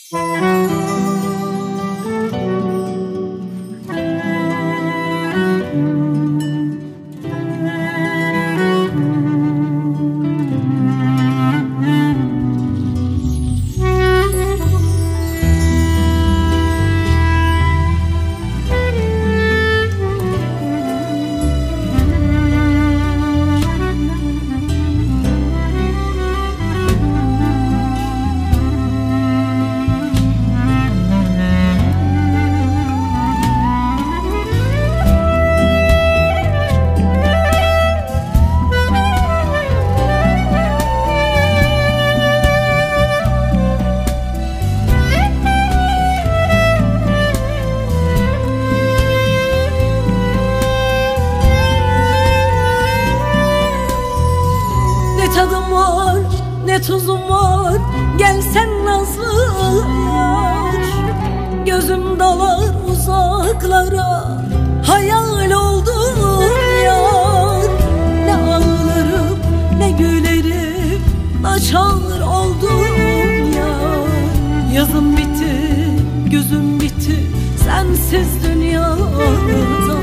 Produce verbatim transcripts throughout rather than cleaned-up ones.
Tadım var, ne tuzum var, gelsen nazlı yar. Gözüm dalar uzaklara, hayal oldum yar. Ne ağlarım, ne gülerim, naçar oldum yar. Yazım bitti, gözüm bitti, sensiz dünyada.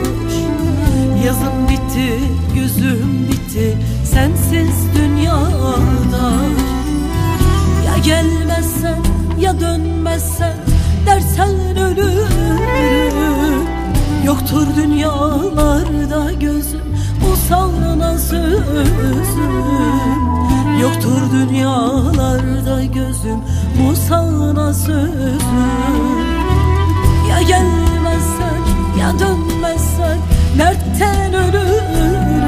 Yazım bitti, gözüm bitti, sensiz dünyada. Ya gelmezsen, ya dönmezsen, dersen ölürüm. Yoktur dünyalarda gözüm, bu sana sözüm. Yoktur dünyalarda gözüm, bu sana sözüm. Ya gelmezsen, ya dönmezsen, dertten ölürüm.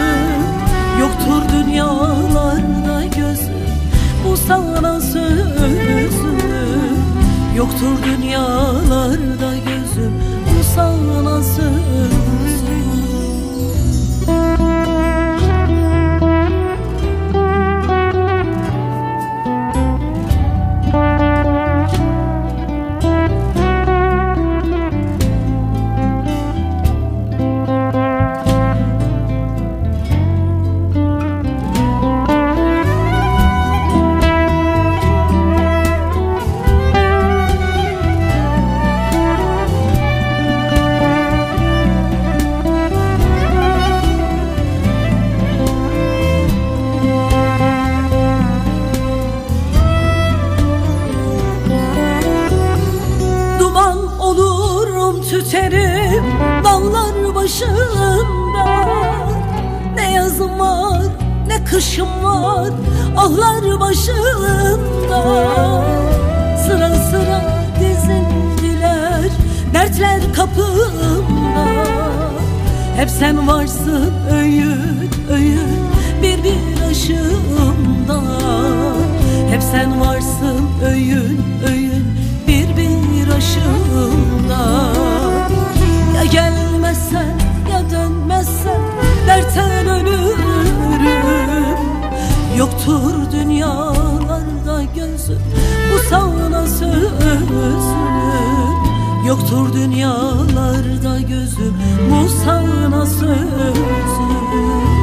Yoktur dünyalarda gözüm, bu sana sözüm. Yoktur dünyalarda gözüm, bu sana sözüm. Tüterim dağlar başında. Ne yazım var, ne kışım var, ahlar başında. Sıra sıra dizildiler dertler kapımda. Hep sen varsın öğün öğün bir bir aşımda. Hep sen varsın öğün öğün bir bir aşımda. Ya gelmezsen, ya dönmezsen, dertten ölürüm. Yoktur dünyalarda gözüm, bu sana sözüm. Yoktur dünyalarda gözüm, bu sana sözüm.